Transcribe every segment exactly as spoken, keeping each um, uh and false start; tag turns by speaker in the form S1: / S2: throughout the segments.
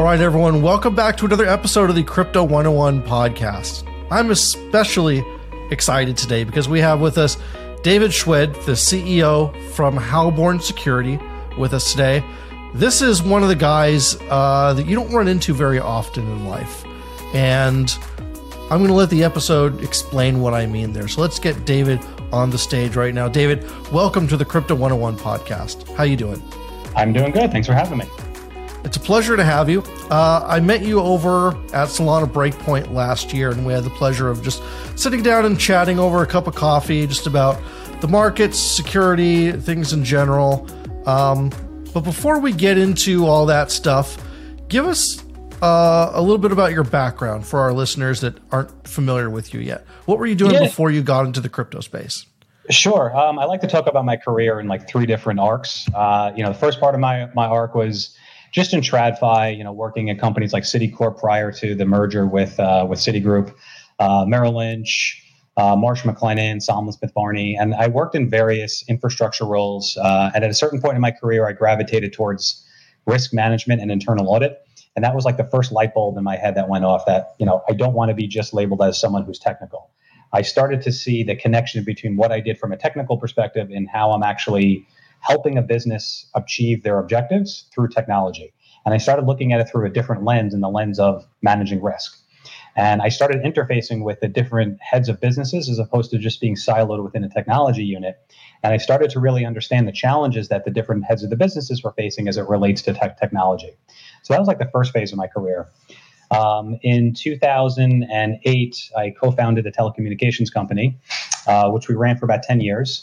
S1: right, everyone, welcome back to another episode of the Crypto one oh one podcast. I'm especially excited today because we have with us David Schwed, the C E O from Halborn Security, with us today. This is one of the guys uh, that you don't run into very often in life, and I'm going to let the episode explain what I mean there. So let's get David on the stage right now. David, welcome to the Crypto one oh one podcast. How you doing?
S2: I'm doing good. Thanks for having me.
S1: It's a pleasure to have you. Uh, I met you over at Solana Breakpoint last year, and we had the pleasure of just sitting down and chatting over a cup of coffee, just about the markets, security, things in general. Um, but before we get into all that stuff, give us uh, a little bit about your background for our listeners that aren't familiar with you yet. What were you doing yeah. before you got into the crypto space?
S2: Sure. Um, I like to talk about my career in like three different arcs. Uh, you know, the first part of my my arc was just in TradFi, you know, working at companies like Citicorp prior to the merger with uh, with Citigroup, uh, Merrill Lynch, uh, Marsh McLennan, Salman Smith Barney, and I worked in various infrastructure roles. Uh, and at a certain point in my career, I gravitated towards risk management and internal audit, and that was like the first light bulb in my head that went off. That you know, I don't want to be just labeled as someone who's technical. I started to see the connection between what I did from a technical perspective and how I'm actually helping a business achieve their objectives through technology. And I started looking at it through a different lens, in the lens of managing risk. And I started interfacing with the different heads of businesses as opposed to just being siloed within a technology unit. And I started to really understand the challenges that the different heads of the businesses were facing as it relates to tech technology. So that was like the first phase of my career. Um, in two thousand eight, I co-founded a telecommunications company, uh, which we ran for about ten years.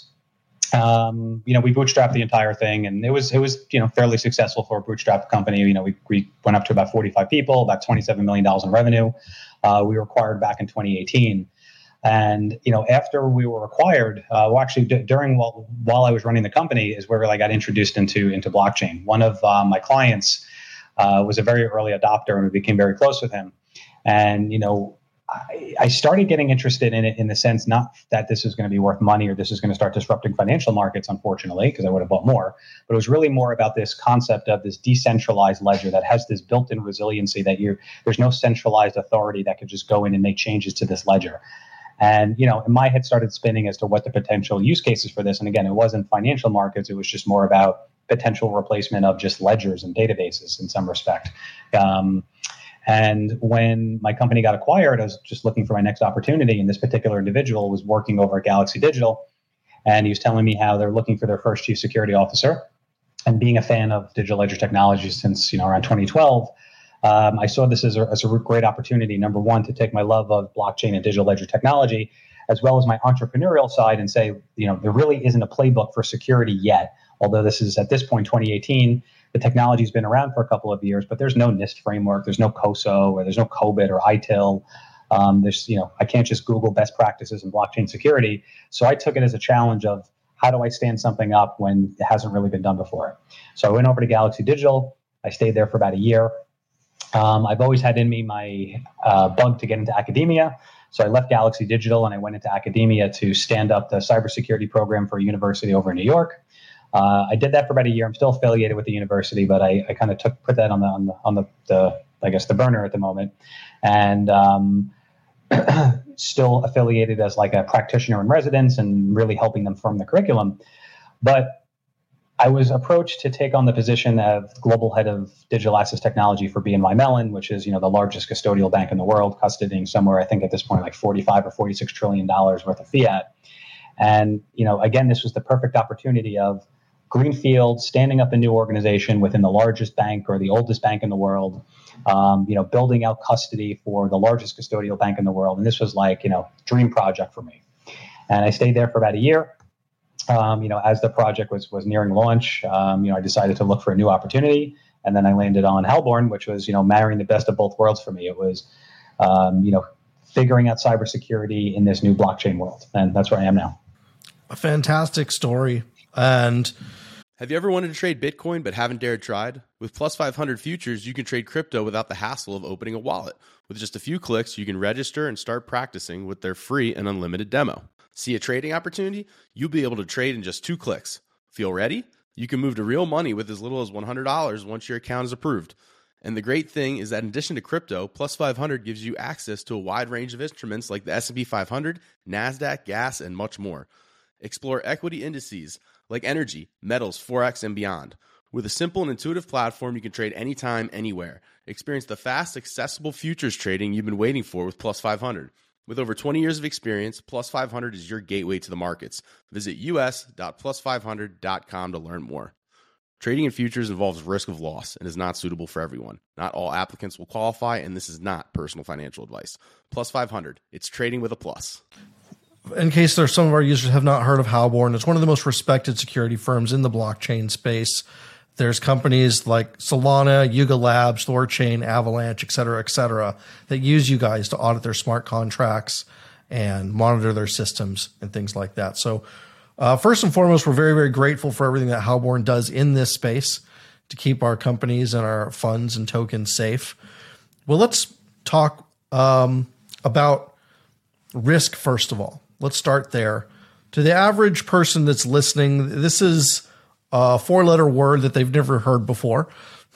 S2: Um, you know, we bootstrapped the entire thing, and it was it was you know fairly successful for a bootstrap company. You know, we we went up to about forty-five people, about twenty-seven million dollars in revenue. Uh, we were acquired back in twenty eighteen, and you know after we were acquired, uh, well, actually d- during while while I was running the company is where I got introduced into into blockchain. One of uh, my clients uh, was a very early adopter, and we became very close with him. And you know. I, I started getting interested in it in the sense not that this is going to be worth money or this is going to start disrupting financial markets, unfortunately, because I would have bought more. But it was really more about this concept of this decentralized ledger that has this built-in resiliency that you there's no centralized authority that could just go in and make changes to this ledger. And, you know, my head started spinning as to what the potential use cases for this. And again, it wasn't financial markets. It was just more about potential replacement of just ledgers and databases in some respect. Um, And when my company got acquired, I was just looking for my next opportunity. And this particular individual was working over at Galaxy Digital. And he was telling me how they're looking for their first chief security officer. And being a fan of digital ledger technology since, you know, around twenty twelve, um, I saw this as a, as a great opportunity, number one, to take my love of blockchain and digital ledger technology, as well as my entrepreneurial side, and say, you know, there really isn't a playbook for security yet. Although this is, at this point, twenty eighteen, the technology's been around for a couple of years, but there's no NIST framework, there's no COSO, or there's no COBIT or I T I L. Um, there's, you know, I can't just Google best practices in blockchain security. So I took it as a challenge of how do I stand something up when it hasn't really been done before. So I went over to Galaxy Digital. I stayed there for about a year. Um, I've always had in me my uh, bug to get into academia. So I left Galaxy Digital and I went into academia to stand up the cybersecurity program for a university over in New York. Uh, I did that for about a year. I'm still affiliated with the university, but I, I kind of took put that on the on the on the, the I guess the burner at the moment, and um, still affiliated as like a practitioner in residence and really helping them form the curriculum. But I was approached to take on the position of global head of digital assets technology for B N Y Mellon, which is you know the largest custodial bank in the world, custodying somewhere I think at this point like forty-five or forty-six trillion dollars worth of fiat. And you know again, this was the perfect opportunity of greenfield, standing up a new organization within the largest bank or the oldest bank in the world, um, you know, building out custody for the largest custodial bank in the world. And this was like, you know, dream project for me. And I stayed there for about a year. Um, you know, as the project was was nearing launch, um, you know, I decided to look for a new opportunity. And then I landed on Halborn, which was, you know, marrying the best of both worlds for me. It was, um, you know, figuring out cybersecurity in this new blockchain world. And that's where I am now.
S1: A fantastic story. And
S3: have you ever wanted to trade Bitcoin but haven't dared tried? With Plus five hundred Futures, you can trade crypto without the hassle of opening a wallet. With just a few clicks, you can register and start practicing with their free and unlimited demo. See a trading opportunity? You'll be able to trade in just two clicks. Feel ready? You can move to real money with as little as one hundred dollars once your account is approved. And the great thing is that in addition to crypto, Plus five hundred gives you access to a wide range of instruments like the S and P five hundred, NASDAQ, gas, and much more. Explore equity indices like energy, metals, Forex, and beyond. With a simple and intuitive platform, you can trade anytime, anywhere. Experience the fast, accessible futures trading you've been waiting for with Plus five hundred. With over twenty years of experience, Plus five hundred is your gateway to the markets. Visit u s dot plus five hundred dot com to learn more. Trading in futures involves risk of loss and is not suitable for everyone. Not all applicants will qualify, and this is not personal financial advice. Plus five hundred, it's trading with a plus.
S1: In case there's some of our users have not heard of Halborn, it's one of the most respected security firms in the blockchain space. There's companies like Solana, Yuga Labs, Thorchain, Avalanche, et cetera, et cetera, that use you guys to audit their smart contracts and monitor their systems and things like that. So uh, first and foremost, we're very, very grateful for everything that Halborn does in this space to keep our companies and our funds and tokens safe. Well, let's talk um, about risk first of all. Let's start there. To the average person that's listening, this is a four-letter word that they've never heard before,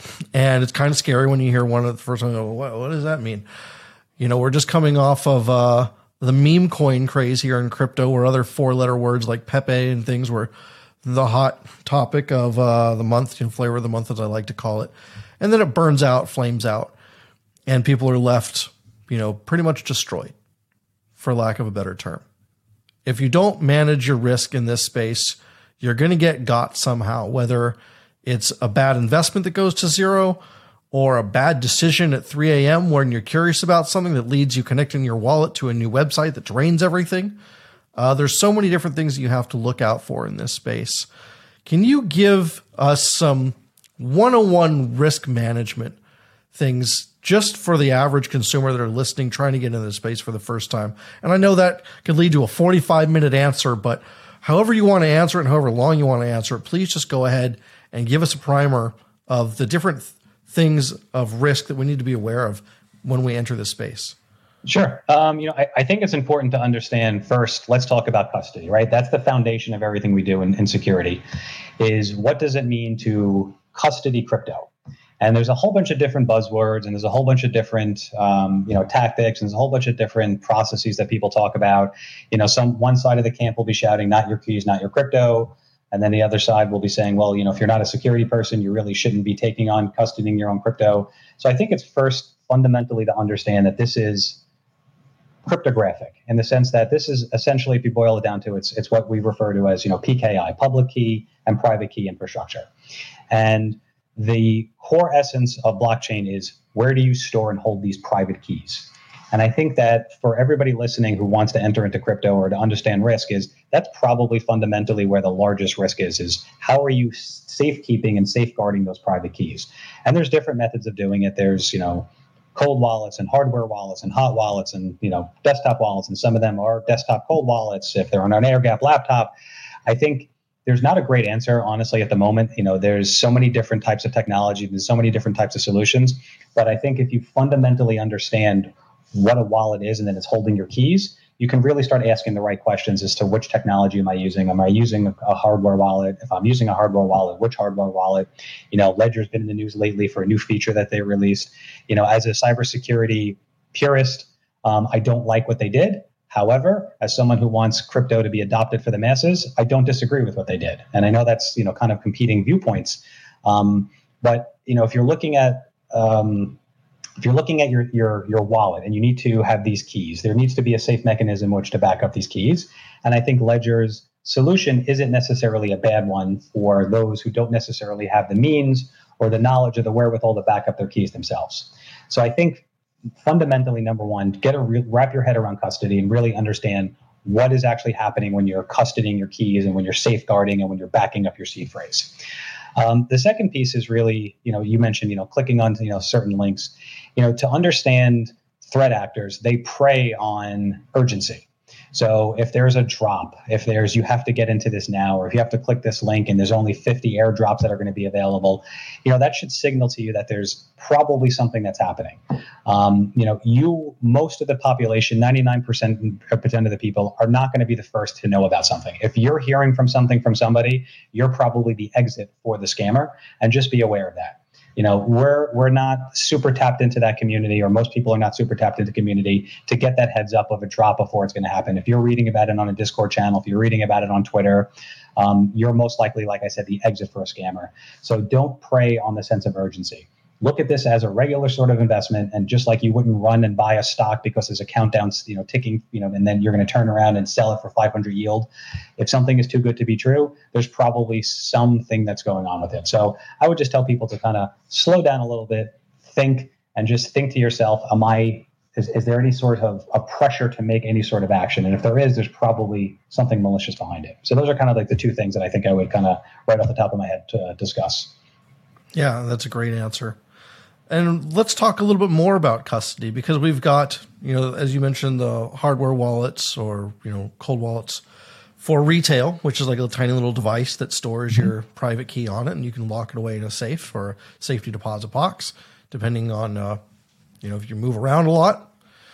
S1: and it's kind of scary when you hear one of the first time. What, what does that mean? You know, we're just coming off of uh, the meme coin craze here in crypto, where other four-letter words like Pepe and things were the hot topic of uh, the month, you know, flavor of the month, as I like to call it, and then it burns out, flames out, and people are left, you know, pretty much destroyed, for lack of a better term. If you don't manage your risk in this space, you're going to get got somehow, whether it's a bad investment that goes to zero or a bad decision at three a.m. when you're curious about something that leads you connecting your wallet to a new website that drains everything. Uh, there's so many different things that you have to look out for in this space. Can you give us some one oh one risk management things just for the average consumer that are listening, trying to get into this space for the first time? And I know that could lead to a forty-five minute answer, but however you want to answer it and however long you want to answer it, please just go ahead and give us a primer of the different th- things of risk that we need to be aware of when we enter this space.
S2: Sure. Um, you know, I, I think it's important to understand first, let's talk about custody, right? That's the foundation of everything we do in, in security, is what does it mean to custody crypto? And there's a whole bunch of different buzzwords, and there's a whole bunch of different, um, you know, tactics, and there's a whole bunch of different processes that people talk about. You know, some one side of the camp will be shouting, "Not your keys, not your crypto," and then the other side will be saying, "Well, you know, if you're not a security person, you really shouldn't be taking on custodying your own crypto." So I think it's first fundamentally to understand that this is cryptographic in the sense that this is essentially, if you boil it down to, it's it's what we refer to as, you know, P K I, public key and private key infrastructure, and the core essence of blockchain is where do you store and hold these private keys? And I think that for everybody listening who wants to enter into crypto or to understand risk, is that's probably fundamentally where the largest risk is, is how are you safekeeping and safeguarding those private keys? And there's different methods of doing it. There's, you know, cold wallets and hardware wallets and hot wallets and, you know, desktop wallets. And some of them are desktop cold wallets if they're on an air gap laptop. I think there's not a great answer, honestly, at the moment. You know, there's so many different types of technology, there's so many different types of solutions. But I think if you fundamentally understand what a wallet is and then it's holding your keys, you can really start asking the right questions as to which technology am I using? Am I using a, a hardware wallet? If I'm using a hardware wallet, which hardware wallet? You know, Ledger's been in the news lately for a new feature that they released. You know, as a cybersecurity purist, um, I don't like what they did. However, as someone who wants crypto to be adopted for the masses, I don't disagree with what they did. And I know that's, you know, kind of competing viewpoints. Um, but, you know, if you're looking at um, if you're looking at your, your, your wallet and you need to have these keys, there needs to be a safe mechanism in which to back up these keys. And I think Ledger's solution isn't necessarily a bad one for those who don't necessarily have the means or the knowledge or the wherewithal to back up their keys themselves. So I think fundamentally, number one, get a re- wrap your head around custody and really understand what is actually happening when you're custodying your keys and when you're safeguarding and when you're backing up your seed phrase. Um, the second piece is really, you know, you mentioned, you know, clicking on, you know, certain links, you know, to understand threat actors, they prey on urgency. So if there's a drop, if there's, you have to get into this now, or if you have to click this link and there's only fifty airdrops that are going to be available, you know, that should signal to you that there's probably something that's happening. Um, you know, you, most of the population, ninety-nine percent of the people are not going to be the first to know about something. If you're hearing from something from somebody, you're probably the exit for the scammer, and just be aware of that. You know, we're we're not super tapped into that community, or most people are not super tapped into community to get that heads up of a drop before it's going to happen. If you're reading about it on a Discord channel, if you're reading about it on Twitter, um, you're most likely, like I said, the exit for a scammer. So don't prey on the sense of urgency. Look at this as a regular sort of investment, and just like you wouldn't run and buy a stock because there's a countdown, you know, ticking, you know, and then you're going to turn around and sell it for five hundred yield. If something is too good to be true, there's probably something that's going on with it. So I would just tell people to kind of slow down a little bit, think, and just think to yourself, am I, is, is there any sort of a pressure to make any sort of action? And if there is, there's probably something malicious behind it. So those are kind of like the two things that I think I would kind of right off the top of my head to discuss.
S1: Yeah, that's a great answer. And let's talk a little bit more about custody, because we've got, you know, as you mentioned, the hardware wallets, or, you know, cold wallets for retail, which is like a tiny little device that stores mm-hmm. your private key on it, and you can lock it away in a safe or a safety deposit box, depending on, uh, you know, if you move around a lot.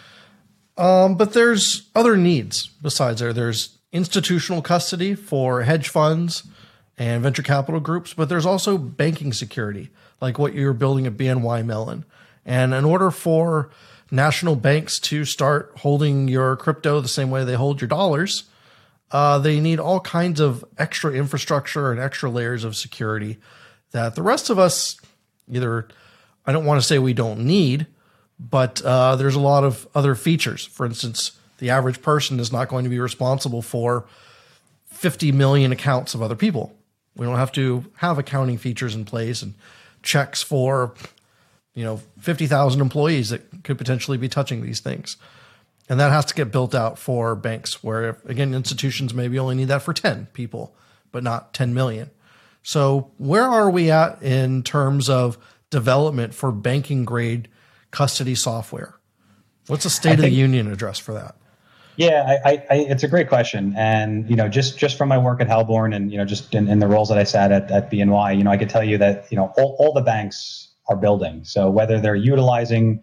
S1: Um, but there's other needs besides there. There's institutional custody for hedge funds and venture capital groups, but there's also banking security, like what you're building at B N Y Mellon. And in order for national banks to start holding your crypto the same way they hold your dollars, uh, they need all kinds of extra infrastructure and extra layers of security that the rest of us either, I don't want to say we don't need, but uh, there's a lot of other features. For instance, the average person is not going to be responsible for fifty million accounts of other people. We don't have to have accounting features in place and checks for, you know, fifty thousand employees that could potentially be touching these things. And that has to get built out for banks, where, again, institutions maybe only need that for ten people, but not ten million. So where are we at in terms of development for banking grade custody software? What's the State I of think- the Union address for that?
S2: Yeah, I, I, it's a great question. And, you know, just, just from my work at Halborn and, you know, just in, in the roles that I sat at, at B N Y, you know, I could tell you that, you know, all, all the banks are building. So whether they're utilizing,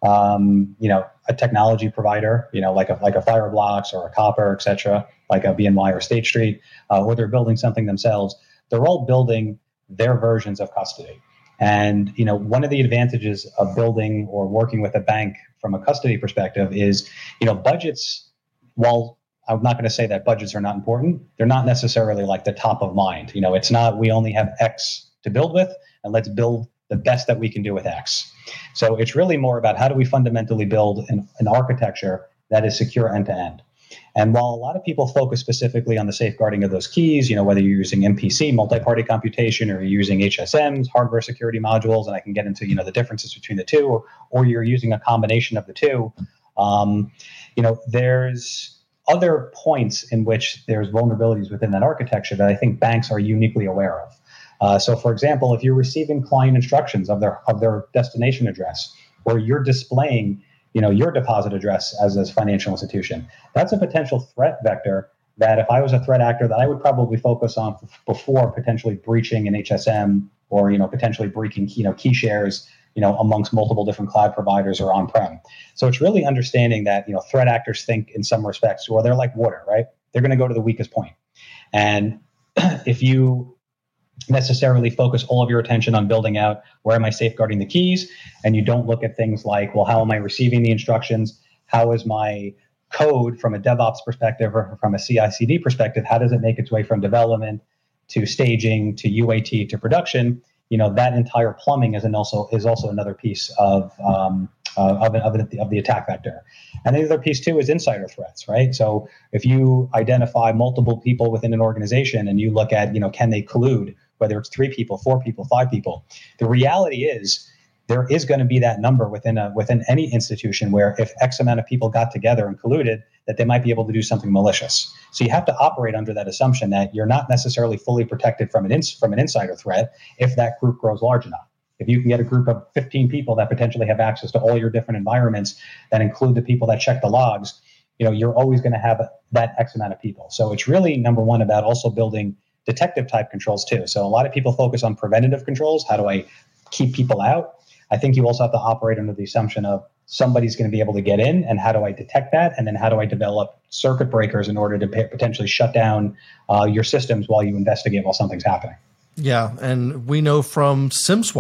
S2: um, you know, a technology provider, you know, like a, like a Fireblocks or a Copper, et cetera, like a B N Y or State Street, uh, or they're building something themselves, they're all building their versions of custody. And, you know, one of the advantages of building or working with a bank from a custody perspective is, you know, budgets, while I'm not going to say that budgets are not important, they're not necessarily like the top of mind. You know, it's not, we only have X to build with, and let's build the best that we can do with X. So it's really more about how do we fundamentally build an, an architecture that is secure end to end. And while a lot of people focus specifically on the safeguarding of those keys, you know, whether you're using M P C, multi-party computation, or you're using H S Ms, hardware security modules, and I can get into, you know, the differences between the two, or, or you're using a combination of the two, um, you know, there's other points in which there's vulnerabilities within that architecture that I think banks are uniquely aware of. Uh, so, for example, if you're receiving client instructions of their of their destination address, or you're displaying, you know, your deposit address as a financial institution, that's a potential threat vector that if I was a threat actor, that I would probably focus on before potentially breaching an H S M, or, you know, potentially breaking, you know, key shares, you know, amongst multiple different cloud providers or on-prem. So it's really understanding that, you know, threat actors think in some respects, well, they're like water, right? They're going to go to the weakest point. And if you necessarily focus all of your attention on building out, where am I safeguarding the keys? And you don't look at things like, well, how am I receiving the instructions? How is my code from a DevOps perspective or from a C I C D perspective? How does it make its way from development to staging to U A T to production? You know, that entire plumbing is an also is also another piece of um, uh, of, of, the, of the attack vector. And the other piece too is insider threats, right? So if you identify multiple people within an organization and you look at, you know, can they collude, whether it's three people, four people, five people, the reality is there is going to be that number within a within any institution where if X amount of people got together and colluded, that they might be able to do something malicious. So you have to operate under that assumption that you're not necessarily fully protected from an ins- from an insider threat if that group grows large enough. If you can get a group of fifteen people that potentially have access to all your different environments that include the people that check the logs, you know, you're always going to have that X amount of people. So it's really, number one, about also building detective type controls too. So a lot of people focus on preventative controls. How do I keep people out? I think you also have to operate under the assumption of somebody's going to be able to get in, and how do I detect that? And then how do I develop circuit breakers in order to p- potentially shut down uh, your systems while you investigate while something's happening?
S1: Yeah, and we know from SIM swapping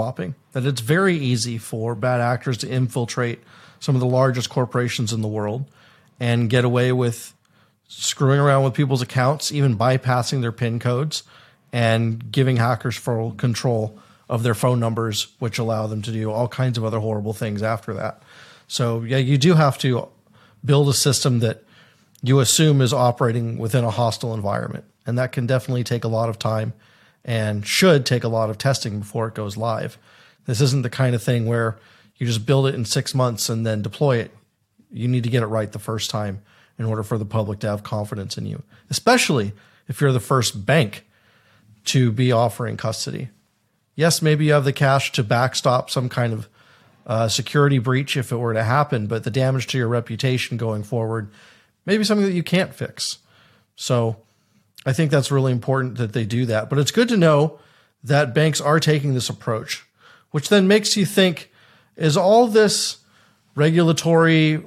S1: that it's very easy for bad actors to infiltrate some of the largest corporations in the world and get away with screwing around with people's accounts, even bypassing their PIN codes and giving hackers full control of their phone numbers, which allow them to do all kinds of other horrible things after that. So yeah, you do have to build a system that you assume is operating within a hostile environment. And that can definitely take a lot of time and should take a lot of testing before it goes live. This isn't the kind of thing where you just build it in six months and then deploy it. You need to get it right the first time in order for the public to have confidence in you, especially if you're the first bank to be offering custody. Yes, maybe you have the cash to backstop some kind of uh, security breach if it were to happen, but the damage to your reputation going forward may be something that you can't fix. So I think that's really important that they do that. But it's good to know that banks are taking this approach, which then makes you think, is all this regulatory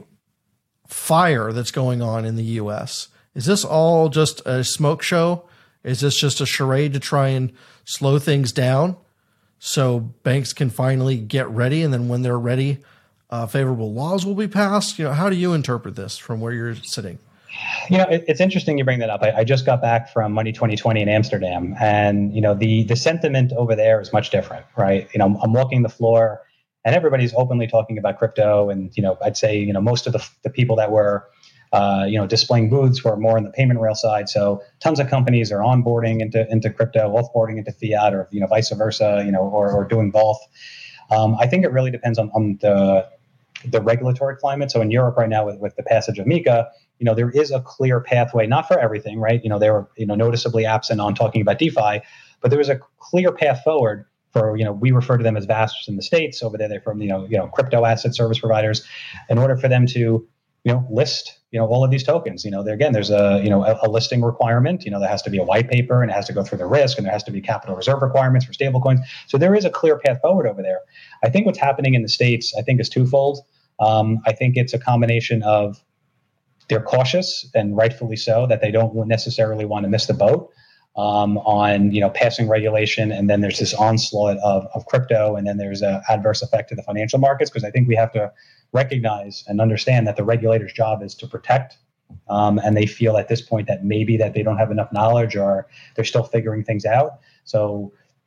S1: fire that's going on in the U S, is this all just a smoke show? Is this just a charade to try and slow things down so banks can finally get ready? And then when they're ready, uh, favorable laws will be passed. You know, how do you interpret this from where you're sitting?
S2: You know, it, it's interesting you bring that up. I, I just got back from Money twenty twenty in Amsterdam, and you know, the the sentiment over there is much different, right? You know, I'm, I'm walking the floor, and everybody's openly talking about crypto, and you know, I'd say you know most of the the people that were uh, you know displaying booths were more on the payment rail side. So tons of companies are onboarding into into crypto, offboarding into fiat, or you know, vice versa, you know, or or doing both. Um, I think it really depends on on the the regulatory climate. So in Europe right now, with, with the passage of MiCA, you know, there is a clear pathway, not for everything, right? You know, they were, you know, noticeably absent on talking about DeFi, but there was a clear path forward for, you know, we refer to them as V A S Ps in the States. Over there, they're from, you know, you know, crypto asset service providers, in order for them to, you know, list, you know, all of these tokens. You know, there again, there's a, you know, a, a listing requirement. You know, there has to be a white paper, and it has to go through the risk, and there has to be capital reserve requirements for stablecoins. So there is a clear path forward over there. I think what's happening in the States, I think, is twofold. Um, I think it's a combination of they're cautious, and rightfully so, that they don't necessarily want to miss the boat um, on, you know, passing regulation. And then there's this onslaught of, of crypto, and then there's an adverse effect to the financial markets, because I think we have to recognize and understand that the regulator's job is to protect. Um, and they feel at this point that maybe that they don't have enough knowledge, or they're still figuring things out. So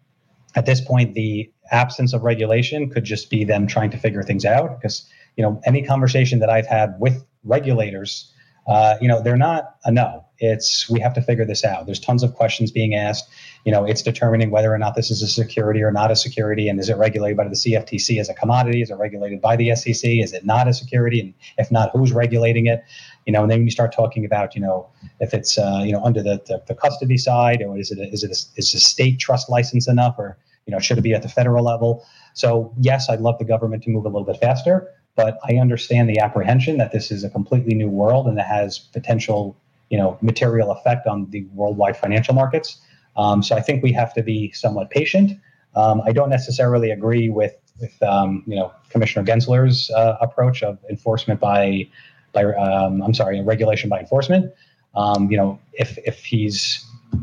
S2: at this point, the absence of regulation could just be them trying to figure things out, because you know, any conversation that I've had with regulators, uh, you know, they're not a no. It's, we have to figure this out. There's tons of questions being asked. You know, it's determining whether or not this is a security or not a security. And is it regulated by the C F T C as a commodity? Is it regulated by the S E C? Is it not a security? And if not, who's regulating it? You know, and then when you start talking about, you know, if it's, uh, you know, under the, the, the custody side, or is it, a, is it, a, is a state trust license enough, or, you know, should it be at the federal level? So yes, I'd love the government to move a little bit faster. But I understand the apprehension that this is a completely new world, and that has potential, you know, material effect on the worldwide financial markets. Um, so I think we have to be somewhat patient. Um, I don't necessarily agree with, with um, you know, Commissioner Gensler's uh, approach of enforcement by, by um, I'm sorry, regulation by enforcement. Um, you know, if if he's,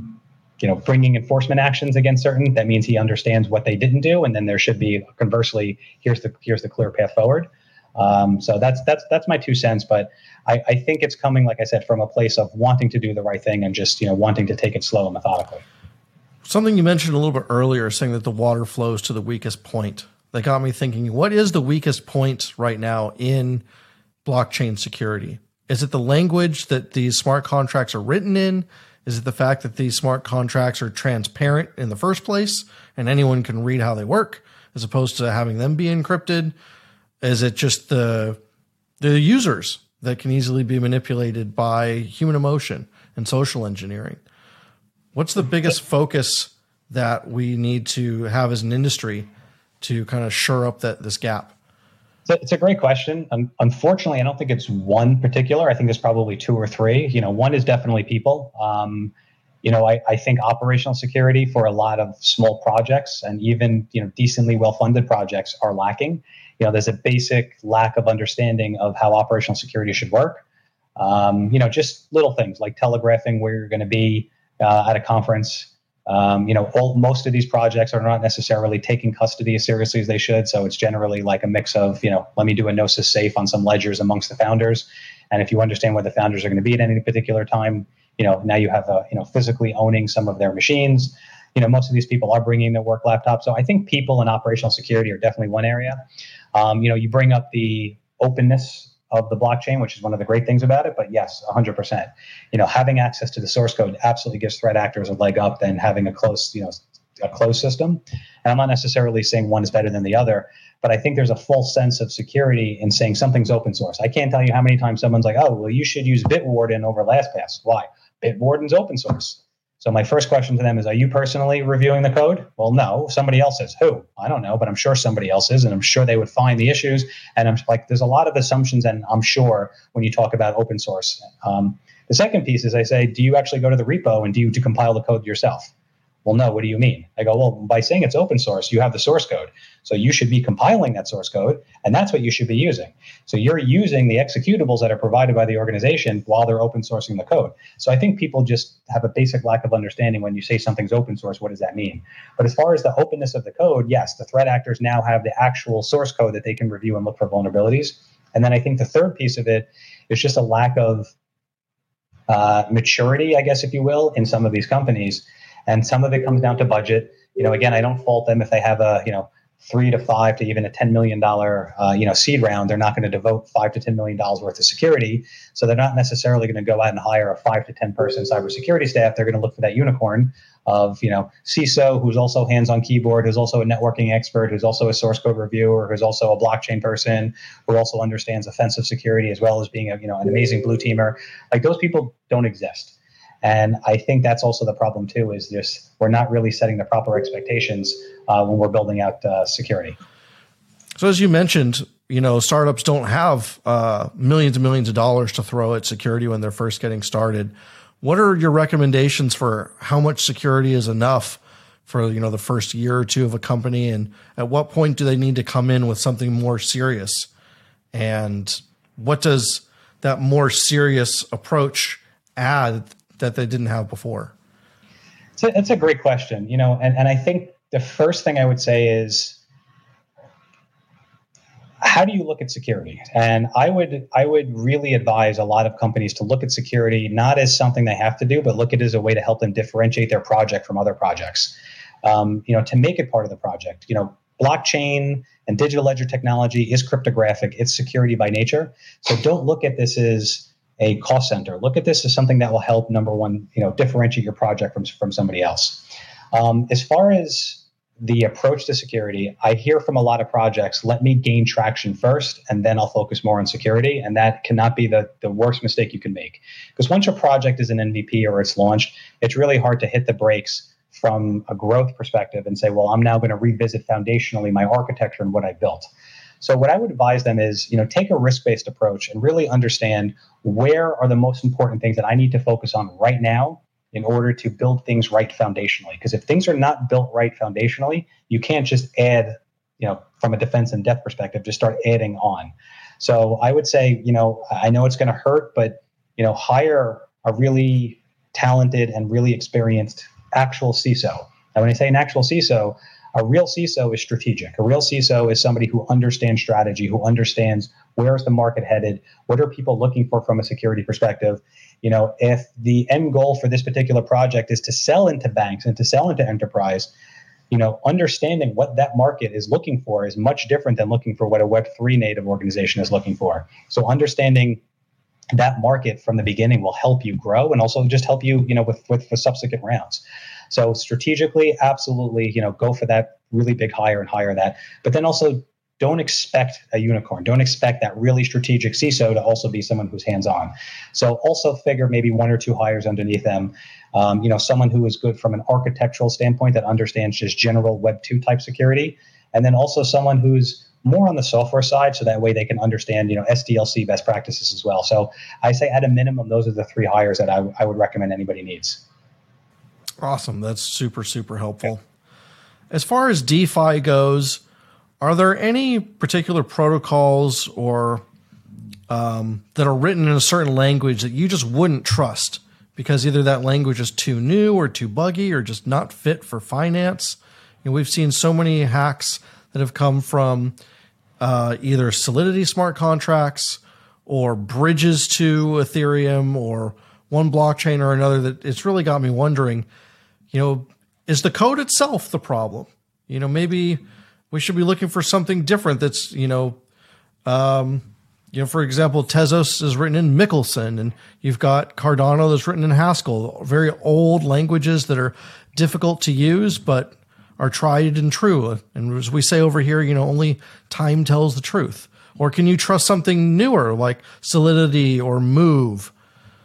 S2: you know, bringing enforcement actions against certain, that means he understands what they didn't do, and then there should be, conversely, here's the here's the clear path forward. Um, so that's that's that's my two cents, but I, I think it's coming, like I said, from a place of wanting to do the right thing, and just, you know, wanting to take it slow and methodically.
S1: Something you mentioned a little bit earlier, saying that the water flows to the weakest point. That got me thinking, what is the weakest point right now in blockchain security? Is it the language that these smart contracts are written in? Is it the fact that these smart contracts are transparent in the first place and anyone can read how they work, as opposed to having them be encrypted? Is it just the the users that can easily be manipulated by human emotion and social engineering? What's the biggest focus that we need to have as an industry to kind of shore up that this gap?
S2: So it's a great question. Um, unfortunately, I don't think it's one particular. I think there's probably two or three. You know, one is definitely people. Um, you know, I, I think operational security for a lot of small projects, and even, you know, decently well-funded projects, are lacking. You know, there's a basic lack of understanding of how operational security should work. Um, you know, just little things like telegraphing where you're going to be uh, at a conference. Um, you know, all, most of these projects are not necessarily taking custody as seriously as they should. So it's generally like a mix of, you know, let me do a Gnosis safe on some ledgers amongst the founders. And if you understand where the founders are going to be at any particular time, you know, now you have, a, you know, physically owning some of their machines. You know, most of these people are bringing their work laptops. So I think people and operational security are definitely one area. Um, you know, you bring up the openness of the blockchain, which is one of the great things about it. But yes, one hundred percent. You know, having access to the source code absolutely gives threat actors a leg up than having a close, you know, a closed system. And I'm not necessarily saying one is better than the other, but I think there's a false sense of security in saying something's open source. I can't tell you how many times someone's like, oh, well, you should use Bitwarden over LastPass. Why? Bitwarden's open source. So my first question to them is, are you personally reviewing the code? Well, no, somebody else is. Who? I don't know, but I'm sure somebody else is, and I'm sure they would find the issues. And I'm like, there's a lot of assumptions, and I'm sure when you talk about open source. Um, the second piece is I say, do you actually go to the repo and do you to compile the code yourself? Well, no, what do you mean? I go, well, by saying it's open source, you have the source code. So you should be compiling that source code, and that's what you should be using. So you're using the executables that are provided by the organization while they're open sourcing the code. So I think people just have a basic lack of understanding when you say something's open source, what does that mean? But as far as the openness of the code, yes, the threat actors now have the actual source code that they can review and look for vulnerabilities. And then I think the third piece of it is just a lack of uh, maturity, I guess, if you will, in some of these companies. And some of it comes down to budget. You know, again, I don't fault them if they have a, you know, three to five to even a ten million dollars, uh, you know, seed round. They're not going to devote five to ten million dollars worth of security. So they're not necessarily going to go out and hire a five to ten person cybersecurity staff. They're going to look for that unicorn of, you know, C I S O, who's also hands on keyboard, who's also a networking expert, who's also a source code reviewer, who's also a blockchain person, who also understands offensive security as well as being a, you know, an amazing blue teamer. Like those people don't exist. And I think that's also the problem, too, is just we're not really setting the proper expectations uh, when we're building out uh, security.
S1: So as you mentioned, you know, startups don't have uh, millions and millions of dollars to throw at security when they're first getting started. What are your recommendations for how much security is enough for, you know, the first year or two of a company? And at what point do they need to come in with something more serious? And what does that more serious approach add that they didn't have before?
S2: It's a, it's a great question, you know, and, and I think the first thing I would say is, how do you look at security? And I would I would really advise a lot of companies to look at security not as something they have to do, but look at it as a way to help them differentiate their project from other projects. Um, you know, to make it part of the project. You know, blockchain and digital ledger technology is cryptographic. It's security by nature. So don't look at this as a cost center. Look at this as something that will help, number one, you know, differentiate your project from, from somebody else. Um, as far as the approach to security, I hear from a lot of projects, let me gain traction first, and then I'll focus more on security. And that cannot be the, the worst mistake you can make. Because once your project is an M V P or it's launched, it's really hard to hit the brakes from a growth perspective and say, well, I'm now going to revisit foundationally my architecture and what I built. So what I would advise them is, you know, take a risk-based approach and really understand where are the most important things that I need to focus on right now in order to build things right foundationally. Because if things are not built right foundationally, you can't just add, you know, from a defense and depth perspective, just start adding on. So I would say, you know, I know it's going to hurt, but, you know, hire a really talented and really experienced actual C I S O. Now, when I say an actual C I S O, a real C I S O is strategic. A real C I S O is somebody who understands strategy, who understands where is the market headed, what are people looking for from a security perspective. You know, if the end goal for this particular project is to sell into banks and to sell into enterprise, you know, understanding what that market is looking for is much different than looking for what a Web three native organization is looking for. So understanding that market from the beginning will help you grow and also just help you, you know, with, with the subsequent rounds. So strategically, absolutely, you know, go for that really big hire and hire that. But then also don't expect a unicorn. Don't expect that really strategic C I S O to also be someone who's hands-on. So also figure maybe one or two hires underneath them. Um, you know, someone who is good from an architectural standpoint that understands just general Web two type security. And then also someone who's more on the software side, so that way they can understand, you know, S D L C best practices as well. So I say at a minimum, those are the three hires that I, I would recommend anybody needs.
S1: Awesome. That's super, super helpful. As far as DeFi goes, are there any particular protocols or um, that are written in a certain language that you just wouldn't trust because either that language is too new or too buggy or just not fit for finance. You know, we've seen so many hacks that have come from uh, either Solidity smart contracts or bridges to Ethereum or one blockchain or another, that it's really got me wondering, you know, is the code itself the problem? You know, maybe we should be looking for something different that's, you know, um, you know, for example, Tezos is written in Michelson, and you've got Cardano that's written in Haskell, very old languages that are difficult to use, but are tried and true. And as we say over here, you know, only time tells the truth. Or can you trust something newer like Solidity or Move?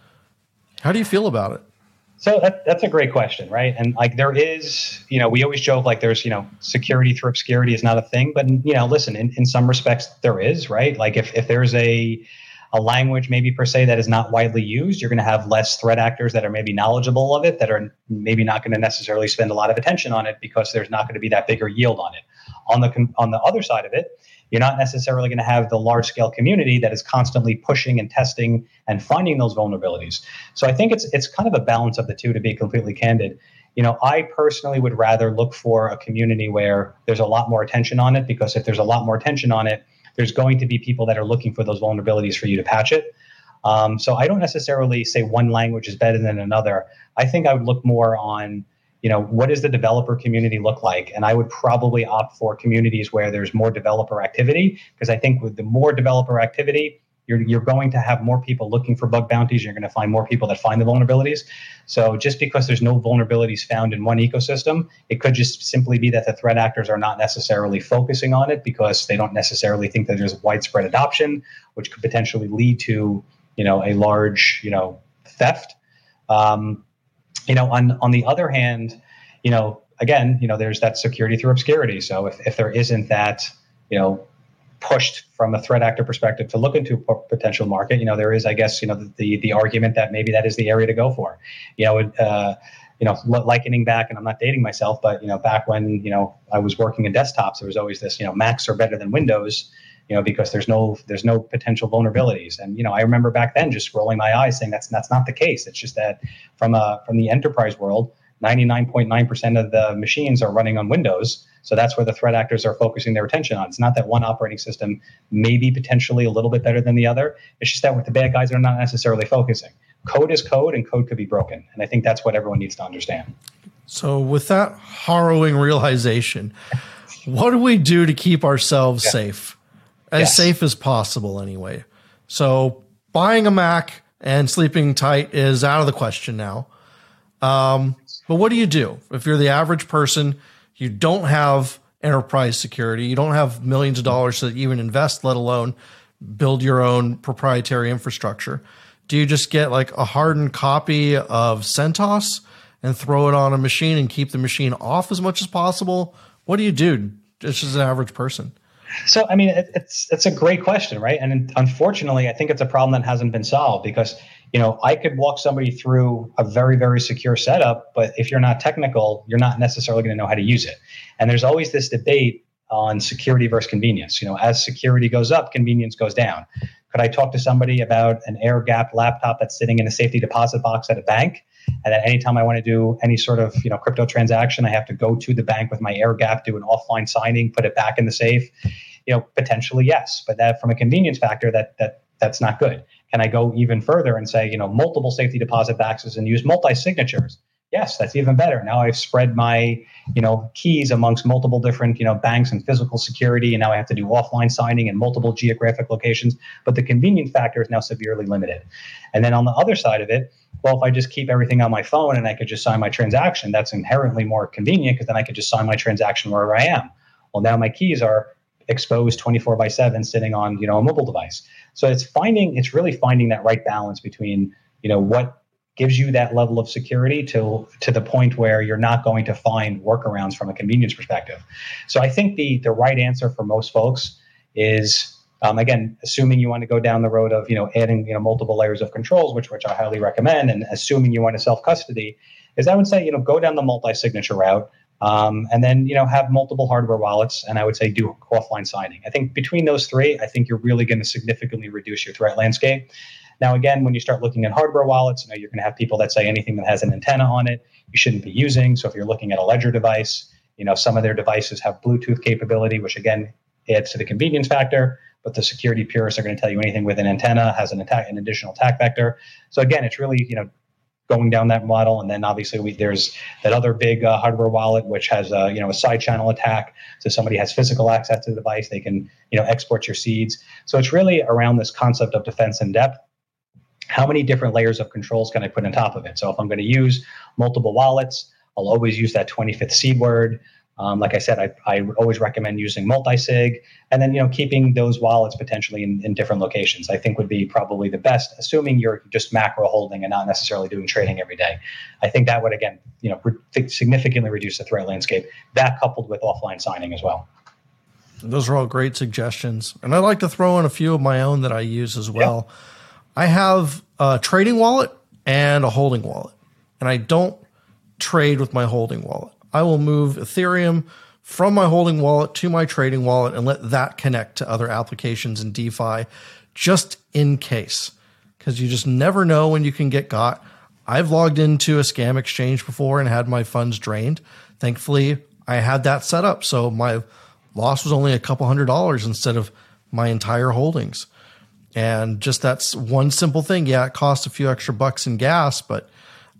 S1: How do you feel about it?
S2: So that, that's a great question, right? And like there is, you know, we always joke like there's, you know, security through obscurity is not a thing, but you know, listen, in, in some respects there is, right? Like if, if there's a a language maybe per se that is not widely used, you're going to have less threat actors that are maybe knowledgeable of it, that are maybe not going to necessarily spend a lot of attention on it because there's not going to be that bigger yield on it. On the on the other side of it, you're not necessarily going to have the large scale community that is constantly pushing and testing and finding those vulnerabilities. So I think it's it's kind of a balance of the two, to be completely candid. You know, I personally would rather look for a community where there's a lot more attention on it, because if there's a lot more attention on it, there's going to be people that are looking for those vulnerabilities for you to patch it. Um, so I don't necessarily say one language is better than another. I think I would look more on, you know, what does the developer community look like? And I would probably opt for communities where there's more developer activity, because I think with the more developer activity, you're you're going to have more people looking for bug bounties. You're going to find more people that find the vulnerabilities. So just because there's no vulnerabilities found in one ecosystem, it could just simply be that the threat actors are not necessarily focusing on it because they don't necessarily think that there's widespread adoption, which could potentially lead to, you know, a large, you know, theft. Um, You know, on on the other hand, you know, again, you know, there's that security through obscurity. So if, if there isn't that, you know, pushed from a threat actor perspective to look into a potential market, you know, there is, I guess, you know, the the, the argument that maybe that is the area to go for. You know, it, uh, you know, likening back, and I'm not dating myself, but, you know, back when, you know, I was working in desktops, there was always this, you know, Macs are better than Windows, you know, because there's no there's no potential vulnerabilities. And, you know, I remember back then just rolling my eyes saying that's that's not the case. It's just that from a from the enterprise world, ninety-nine point nine percent of the machines are running on Windows. So that's where the threat actors are focusing their attention on. It's not that one operating system may be potentially a little bit better than the other. It's just that with the bad guys are not necessarily focusing. Code is code, and code could be broken. And I think that's what everyone needs to understand.
S1: So with that harrowing realization, what do we do to keep ourselves yeah. safe? As yes. safe as possible anyway. So buying a Mac and sleeping tight is out of the question now. Um, but what do you do if you're the average person? You don't have enterprise security. You don't have millions of dollars to even invest, let alone build your own proprietary infrastructure. Do you just get like a hardened copy of CentOS and throw it on a machine and keep the machine off as much as possible? What do you do just as an average person?
S2: So, I mean, it, it's it's a great question, right? And unfortunately, I think it's a problem that hasn't been solved because, you know, I could walk somebody through a very, very secure setup, but if you're not technical, you're not necessarily going to know how to use it. And there's always this debate on security versus convenience. You know, as security goes up, convenience goes down. Could I talk to somebody about an air-gapped laptop that's sitting in a safety deposit box at a bank, and that anytime I want to do any sort of, you know, crypto transaction, I have to go to the bank with my air gap, do an offline signing, put it back in the safe? You know, potentially yes, but that from a convenience factor, that that that's not good. Can I go even further and say, you know, multiple safety deposit boxes and use multi-signatures? Yes, that's even better. Now I've spread my, you know, keys amongst multiple different, you know, banks and physical security, and now I have to do offline signing in multiple geographic locations. But the convenience factor is now severely limited. And then on the other side of it, well, if I just keep everything on my phone and I could just sign my transaction, that's inherently more convenient because then I could just sign my transaction wherever I am. Well, now my keys are exposed twenty-four by seven sitting on, you know, a mobile device. So it's finding, it's really finding that right balance between, you know, what gives you that level of security to to the point where you're not going to find workarounds from a convenience perspective. So I think the the right answer for most folks is, um, again, assuming you want to go down the road of, you know, adding, you know, multiple layers of controls, which which I highly recommend, and assuming you want to self-custody, is I would say, you know, go down the multi-signature route. Um, and then, you know, have multiple hardware wallets, and I would say do offline signing. I think between those three, I think you're really going to significantly reduce your threat landscape. Now, again, when you start looking at hardware wallets, you know, you're going to have people that say anything that has an antenna on it, you shouldn't be using. So if you're looking at a Ledger device, you know, some of their devices have Bluetooth capability, which again adds to the convenience factor. But the security purists are going to tell you anything with an antenna has an attack, an additional attack vector. So again, it's really, you know, going down that model. And then obviously we, there's that other big uh, hardware wallet, which has a, you know, a side channel attack. So somebody has physical access to the device, they can, you know, export your seeds. So it's really around this concept of defense in depth. How many different layers of controls can I put on top of it? So if I'm going to use multiple wallets, I'll always use that twenty-fifth seed word. Um, like I said, I, I always recommend using multi-sig, and then, you know, keeping those wallets potentially in, in different locations, I think would be probably the best, assuming you're just macro holding and not necessarily doing trading every day. I think that would, again, you know, re- significantly reduce the threat landscape, that coupled with offline signing as well.
S1: Those are all great suggestions. And I'd like to throw in a few of my own that I use as well. Yep. I have a trading wallet and a holding wallet, and I don't trade with my holding wallet. I will move Ethereum from my holding wallet to my trading wallet and let that connect to other applications in DeFi just in case, because you just never know when you can get got. I've logged into a scam exchange before and had my funds drained. Thankfully, I had that set up, so my loss was only a couple hundred dollars instead of my entire holdings. And just that's one simple thing. Yeah, it costs a few extra bucks in gas, but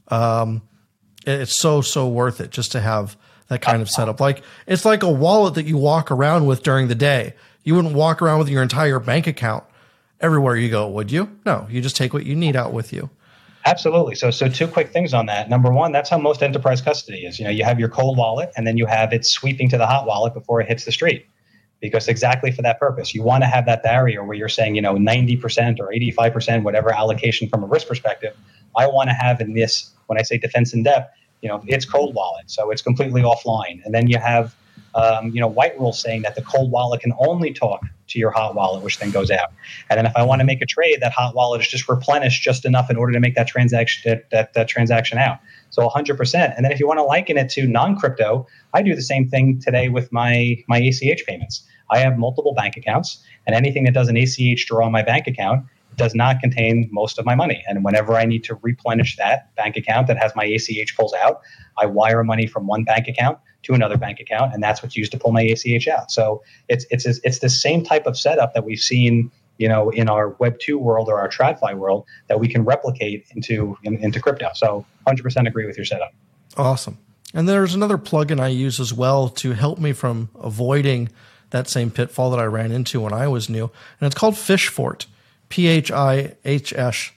S1: um, it's so, so worth it just to have that kind of setup. Like, it's like a wallet that you walk around with during the day. You wouldn't walk around with your entire bank account everywhere you go, would you? No, you just take what you need out with you.
S2: Absolutely. So, so two quick things on that. Number one, that's how most enterprise custody is. You know, you have your cold wallet, and then you have it sweeping to the hot wallet before it hits the street. Because exactly for that purpose, you want to have that barrier where you're saying, you know, ninety percent or eighty-five percent, whatever allocation from a risk perspective, I want to have in this, when I say defense in depth, you know, it's cold wallet. So it's completely offline. And then you have, um, you know, white rules saying that the cold wallet can only talk to your hot wallet, which then goes out. And then if I want to make a trade, that hot wallet is just replenished just enough in order to make that transaction, that, that, that transaction out. So one hundred percent. And then if you want to liken it to non-crypto, I do the same thing today with my, my A C H payments. I have multiple bank accounts, and anything that does an A C H draw on my bank account does not contain most of my money. And whenever I need to replenish that bank account that has my A C H pulls out, I wire money from one bank account to another bank account, and that's what's used to pull my A C H out. So it's it's it's the same type of setup that we've seen, you know, in our Web two world or our TradFi world that we can replicate into in, into crypto. So one hundred percent agree with your setup.
S1: Awesome. And there's another plugin I use as well to help me from avoiding that same pitfall that I ran into when I was new. And it's called Phishfort. P H I H S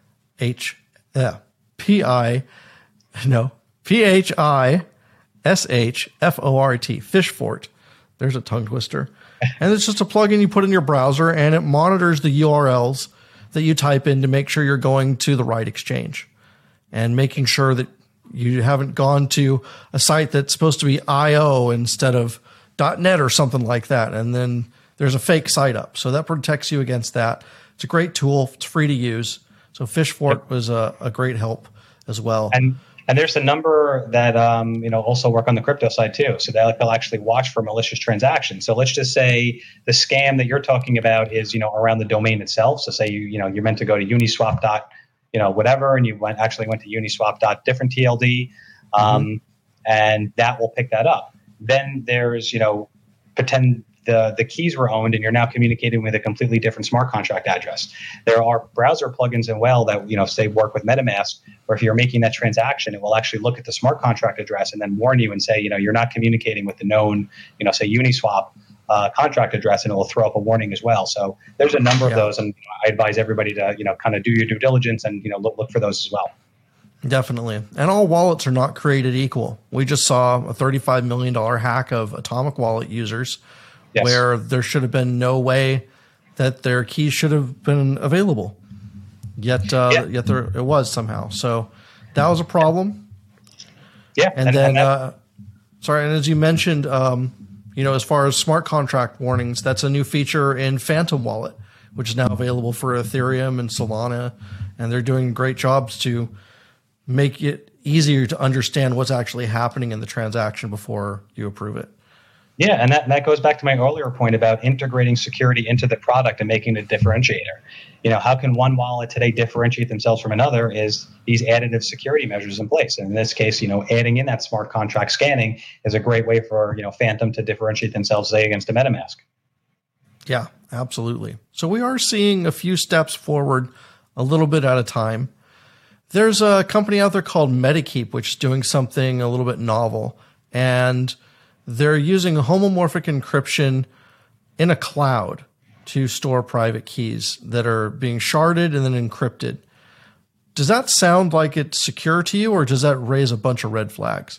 S1: H, yeah, P I, no, P H I S H F O R T, Phishfort. There's a tongue twister. And it's just a plugin you put in your browser, and it monitors the U R Ls that you type in to make sure you're going to the right exchange and making sure that you haven't gone to a site that's supposed to be I O instead of .net or something like that. And then there's a fake site up. So that protects you against that. It's a great tool. It's free to use. So Phishfort was a, a great help as well.
S2: And and there's a number that um, you know also work on the crypto side too. So they'll, they'll actually watch for malicious transactions. So let's just say the scam that you're talking about is you know around the domain itself. So say you you know you're meant to go to Uniswap dot you know whatever, and you went actually went to Uniswap dot different T L D, um, mm-hmm. and that will pick that up. Then there's you know pretend. The, the keys were owned, and you're now communicating with a completely different smart contract address. There are browser plugins as well that, you know, say work with MetaMask, where if you're making that transaction, it will actually look at the smart contract address and then warn you and say, you know, you're not communicating with the known, you know, say Uniswap uh, contract address, and it will throw up a warning as well. So there's a number yeah. of those, and you know, I advise everybody to, you know, kind of do your due diligence and, you know, look, look for those as well.
S1: Definitely. And all wallets are not created equal. We just saw a thirty-five million dollars hack of Atomic Wallet users. Yes. Where there should have been no way that their keys should have been available, yet uh, yeah. yet there it was somehow. So that was a problem.
S2: Yeah,
S1: and, and then and uh, sorry, and as you mentioned, um, you know, as far as smart contract warnings, that's a new feature in Phantom Wallet, which is now available for Ethereum and Solana, and they're doing great jobs to make it easier to understand what's actually happening in the transaction before you approve it.
S2: Yeah, and that, and that goes back to my earlier point about integrating security into the product and making it a differentiator. You know, how can one wallet today differentiate themselves from another is these additive security measures in place. And in this case, you know, adding in that smart contract scanning is a great way for, you know, Phantom to differentiate themselves, say, against a MetaMask.
S1: Yeah, absolutely. So we are seeing a few steps forward a little bit at a time. There's a company out there called Metakeep, which is doing something a little bit novel. And they're using homomorphic encryption in a cloud to store private keys that are being sharded and then encrypted. Does that sound like it's secure to you, or does that raise a bunch of red flags?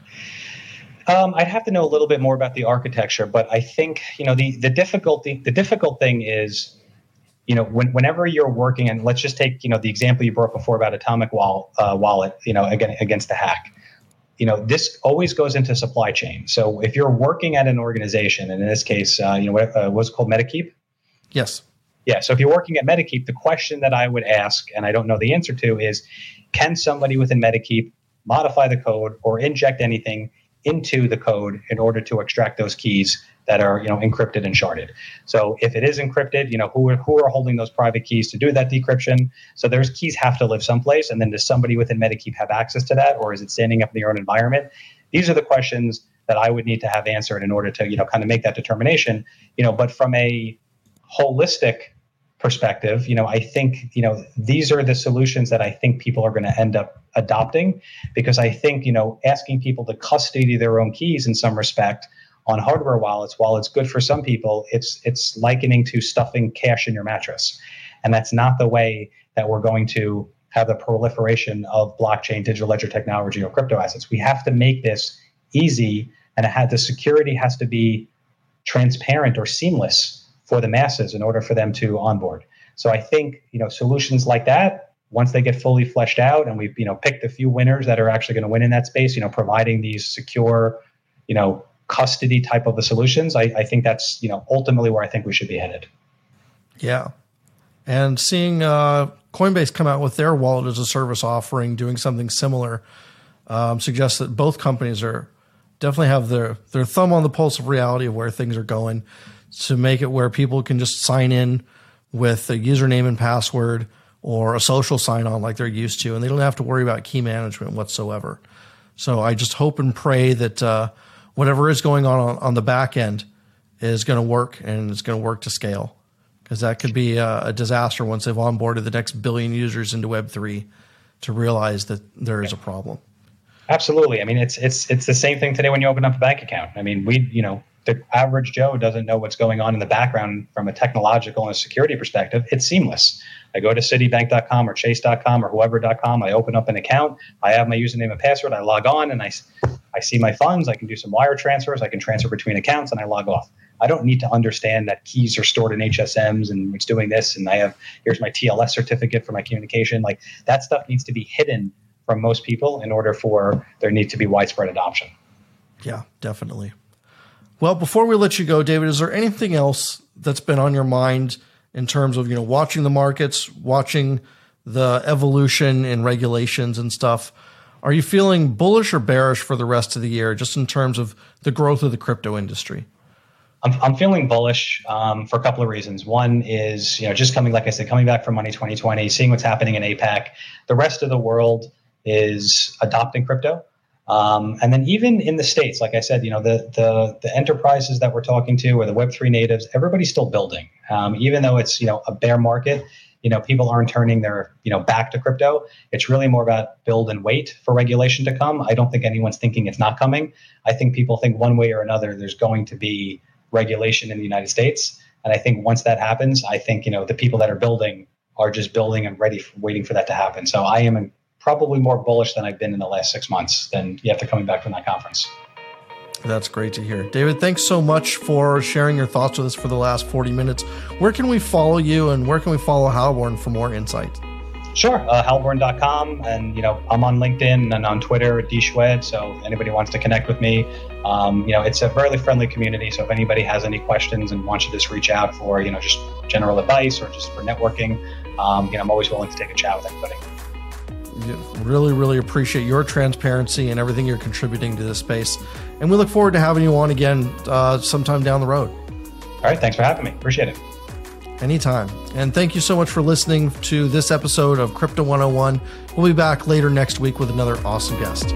S2: Um, I'd have to know a little bit more about the architecture, but I think, you know, the, the difficulty, the difficult thing is, you know, when, whenever you're working, and let's just take, you know, the example you brought before about Atomic Wall, uh, Wallet, you know, again, against the hack. You know, this always goes into supply chain. So if you're working at an organization, and in this case, uh, you know, what, uh, what's called Metakeep?
S1: Yes.
S2: Yeah. So if you're working at Metakeep, the question that I would ask, and I don't know the answer to, is can somebody within Metakeep modify the code or inject anything into the code in order to extract those keys that are, you know, encrypted and sharded? So if it is encrypted, you know, who are, who are holding those private keys to do that decryption? So those keys have to live someplace. And then does somebody within Metakeep have access to that, or is it standing up in their own environment? These are the questions that I would need to have answered in order to, you know, kind of make that determination, you know, but from a holistic perspective, you know, I think, you know, these are the solutions that I think people are going to end up adopting, because I think, you know, asking people to custody their own keys in some respect on hardware wallets, while it's good for some people, it's it's likening to stuffing cash in your mattress. And that's not the way that we're going to have the proliferation of blockchain, digital ledger technology, or crypto assets. We have to make this easy, and it had, the security has to be transparent or seamless for the masses in order for them to onboard. So I think, you know, solutions like that, once they get fully fleshed out and we've, you know, picked a few winners that are actually going to win in that space, you know, providing these secure, you know, custody type of the solutions, I, I think that's, you know, ultimately where I think we should be headed.
S1: Yeah. And seeing uh, Coinbase come out with their wallet as a service offering, doing something similar, um, suggests that both companies are definitely have their, their thumb on the pulse of reality of where things are going, to make it where people can just sign in with a username and password or a social sign-on like they're used to, and they don't have to worry about key management whatsoever. So I just hope and pray that uh, whatever is going on, on on the back end is going to work, and it's going to work to scale, because that could be a, a disaster once they've onboarded the next billion users into Web three to realize that there is a problem.
S2: Absolutely. I mean, it's it's it's the same thing today when you open up a bank account. I mean, we, you know, the average Joe doesn't know what's going on in the background from a technological and a security perspective. It's seamless. I go to Citibank dot com or Chase dot com or whoever dot com. I open up an account. I have my username and password. I log on and I, I see my funds. I can do some wire transfers. I can transfer between accounts, and I log off. I don't need to understand that keys are stored in H S Ms and it's doing this. And I have, here's my T L S certificate for my communication. Like, that stuff needs to be hidden from most people in order for there need to be widespread adoption.
S1: Yeah, definitely. Well, before we let you go, David, is there anything else that's been on your mind in terms of, you know, watching the markets, watching the evolution in regulations and stuff? Are you feeling bullish or bearish for the rest of the year, just in terms of the growth of the crypto industry?
S2: I'm, I'm feeling bullish um, for a couple of reasons. One is, you know, just coming, like I said, coming back from Money twenty twenty, seeing what's happening in APAC. The rest of the world is adopting crypto. Um, and then even in the States, like I said, you know, the, the, the enterprises that we're talking to, or the Web three natives, everybody's still building. Um, even though it's, you know, a bear market, you know, people aren't turning their, you know, back to crypto. It's really more about build and wait for regulation to come. I don't think anyone's thinking it's not coming. I think people think one way or another, there's going to be regulation in the United States. And I think once that happens, I think, you know, the people that are building are just building and ready, for, waiting for that to happen. So I am in, probably more bullish than I've been in the last six months than after coming back from that conference.
S1: That's great to hear. David, thanks so much for sharing your thoughts with us for the last forty minutes. Where can we follow you, and where can we follow Halborn for more insight?
S2: Sure. Uh, halborn dot com. And, you know, I'm on LinkedIn and on Twitter at dshwed. So if anybody wants to connect with me, um, you know, it's a very friendly community. So if anybody has any questions and wants to just reach out for, you know, just general advice or just for networking, um, you know, I'm always willing to take a chat with anybody.
S1: really, really appreciate your transparency and everything you're contributing to this space. And we look forward to having you on again uh, sometime down the road.
S2: All right. Thanks for having me. Appreciate it.
S1: Anytime. And thank you so much for listening to this episode of Crypto one oh one. We'll be back later next week with another awesome guest.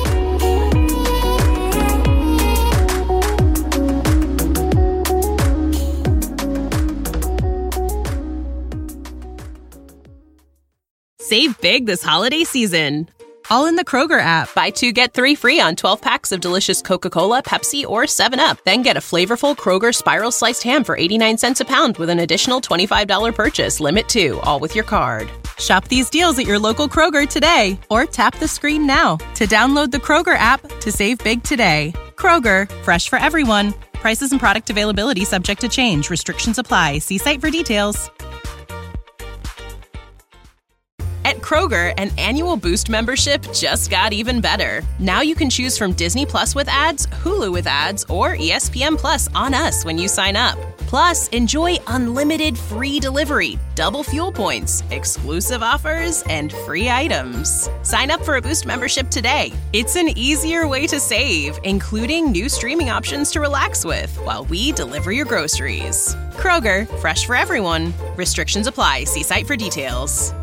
S4: Save big this holiday season, all in the Kroger app. Buy two, get three free on twelve packs of delicious Coca-Cola, Pepsi, or seven up. Then get a flavorful Kroger Spiral Sliced Ham for eighty-nine cents a pound with an additional twenty-five dollars purchase. Limit two, all with your card. Shop these deals at your local Kroger today, or tap the screen now to download the Kroger app to save big today. Kroger, fresh for everyone. Prices and product availability subject to change. Restrictions apply. See site for details. At Kroger, an annual Boost membership just got even better. Now you can choose from Disney Plus with ads, Hulu with ads, or E S P N Plus on us when you sign up. Plus, enjoy unlimited free delivery, double fuel points, exclusive offers, and free items. Sign up for a Boost membership today. It's an easier way to save, including new streaming options to relax with while we deliver your groceries. Kroger, fresh for everyone. Restrictions apply. See site for details.